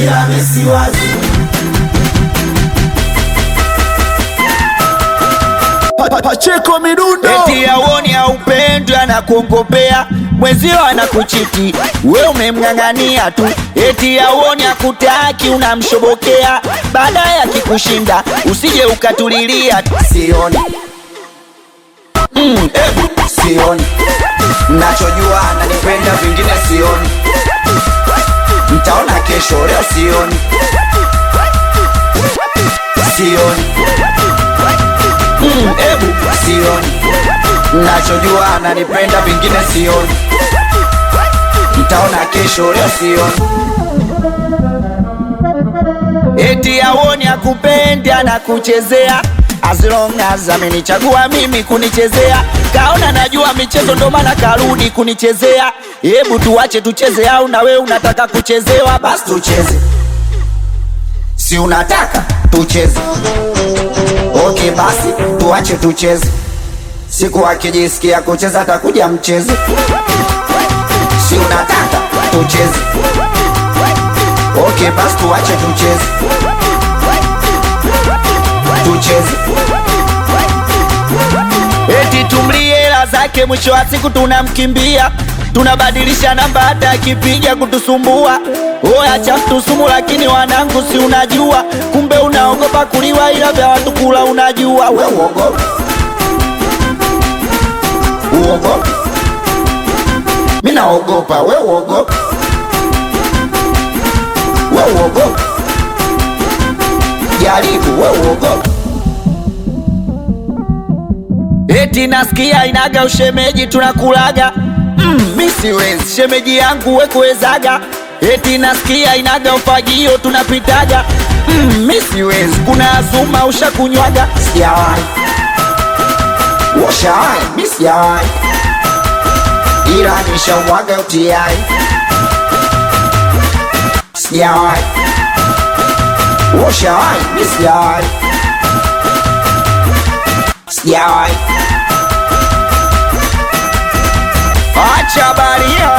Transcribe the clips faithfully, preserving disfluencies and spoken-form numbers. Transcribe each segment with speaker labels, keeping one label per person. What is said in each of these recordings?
Speaker 1: bila Messi wazi.
Speaker 2: Pacheko midundo
Speaker 3: eti aoni haupendwi anakuongopea mwezio anakuchiti we umemngangania tu. Eti aoni hakutaki unamshobokea baadaye akikushinda usije ukatulilia.
Speaker 1: Sioni mm, ebu sioni, nachojua ananipenda vingine sioni, mtaona kesho, leo sioni. Sioni mm, ebu sioni, nachojua ananipenda vingine sioni, mtaona kesho, leo sioni.
Speaker 3: Eti aoni hakupendi anakuchezea as long as amenichagua mimi kunichezea. Kaona najua michezo ndo maana karudi kunichezea. Hebu tuache tucheze au na wewe unataka kuchezewa?
Speaker 1: Basi tucheze, si unataka tucheze? Okay basi tuache tucheze, siku akijisikia kucheza atakuja mcheze. Si unataka tucheze? Okay basi tuache tucheze, tucheze.
Speaker 3: Eti tumlie hela zake mwisho wa siku tunamkimbia. Tunabadilisha namba hata akipiga kutusumbua. Oya acha kutusumu lakini wanangu si unajua. Kumbe unaogopa kuliwa ila vya watu kula unajua.
Speaker 1: We uogopi, uogopi, mimi naogopa. We uogopi, we uogopi, jaribu. We uogopi.
Speaker 3: Eti nasikia inaga ushemeji tunakulaga. Mm, mi siwezi shemeji yangu we kuwezaga. Eti nasikia inaga ufagio tunapitaga. Mm, mi siwezi kuna azuma ushakunywaga.
Speaker 1: Sijawahi, washawahi, mi sijawahi, ila nishamwaga utiai. Sijawahi, washawahi, mi sijawahi, sijawahi.
Speaker 3: Acha baria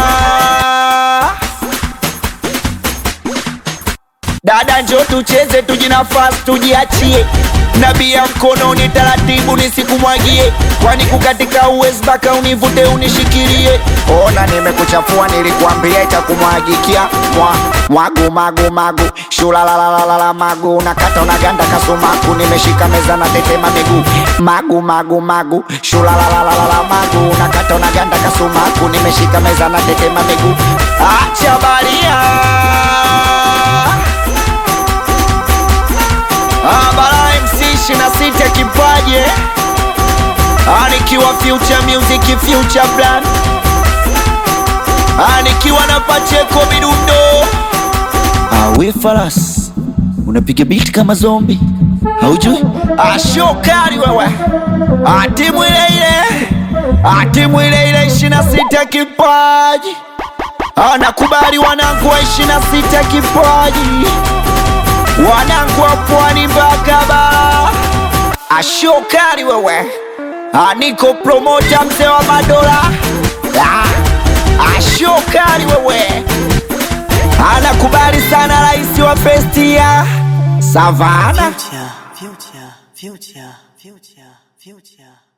Speaker 3: dada njo tucheze tujinafasi tujiachie. Nabia mkononi taratibu nisikumwagie. Kwani kukatika uwezi baka univute unishikirie.
Speaker 1: Ona nimekuchafua nilikuambia itakumwagikia. Mwa, mwagu magu magu shula la la la la magu. Unakata unaganda kasumaku nimeshika meza na tetema miguu. Magu magu magu shula la la la la magu. Unakata unaganda kasumaku nimeshika meza na tetema miguu.
Speaker 3: Acha baria Abara M C ishirini na sita kipaje. Anikiwa Future Music Future Brand. Anikiwa na Pacheko midundo. Awe faras unapiga beat kama zombie. Haujui? Ashokari wewe. Atimu ile ile. Atimu ile ile ishirini na sita kipaji. Anakubali wanangu wa ishirini na sita kipaji. Wanangu wa pwani mpaka bara. Ashokari wewe. Aniko promoter mzee wa madola. Ashokari wewe. Anakubali sana raisi wa Festia Savana.
Speaker 4: Future, future, future, future, future.